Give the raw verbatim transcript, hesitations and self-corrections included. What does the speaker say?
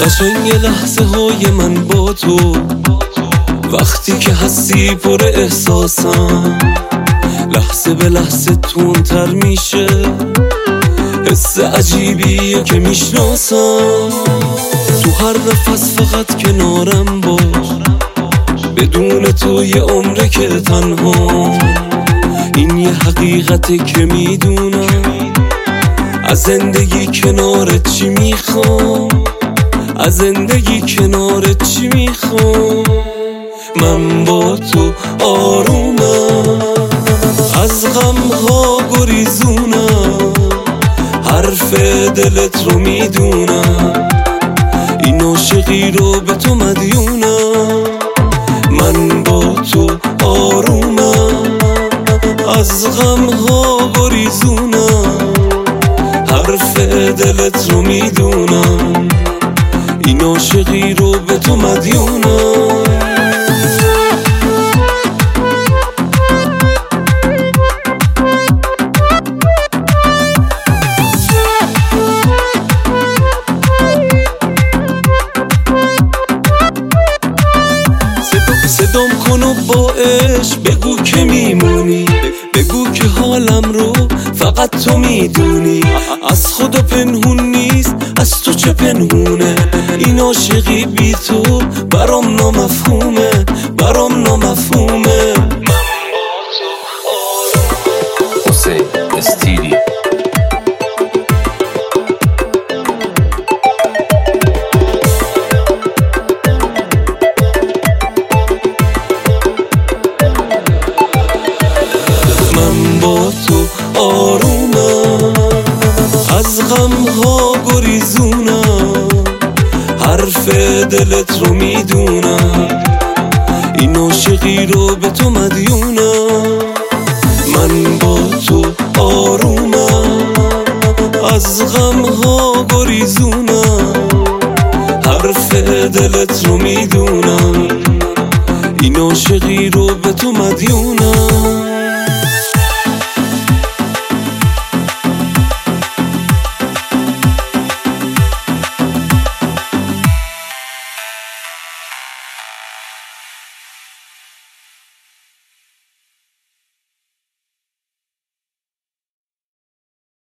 قشنگ لحظه های من با تو، وقتی که هستی پر احساسم، لحظه به لحظه تونتر میشه، حس عجیبیه که میشناسم. تو هر نفس فقط کنارم باش، بدون تو یه عمره که تنها. این یه حقیقته که میدونم، از زندگی کنارت چی میخوام، از زندگی کنارت چی میخوام. من با تو آرومم، از غمها گریزونم، حرف دلت رو میدونم، این عاشقی رو به تو مدیونم. من با تو آرومم، از غمها گریزونم، حرف دلت رو میدونم، این عاشقی رو به تو مدیونم. صدام کن و با عشق بگو که میمونی، بگو که حالم رو فقط تو میدونی. از خدا پنهون نیست، از تو چه پنهونه، این عاشقی بی تو برام نامفهومه، برام نامفهومه. حسین استیلی من با تو آرومم، از غمها گریزونم، حرف دلت رو میدونم، این عاشقی رو به تو مدیونم. من با تو آرومم، از غمها گریزونم، حرف دلت رو میدونم، این عاشقی رو به تو مدیونم.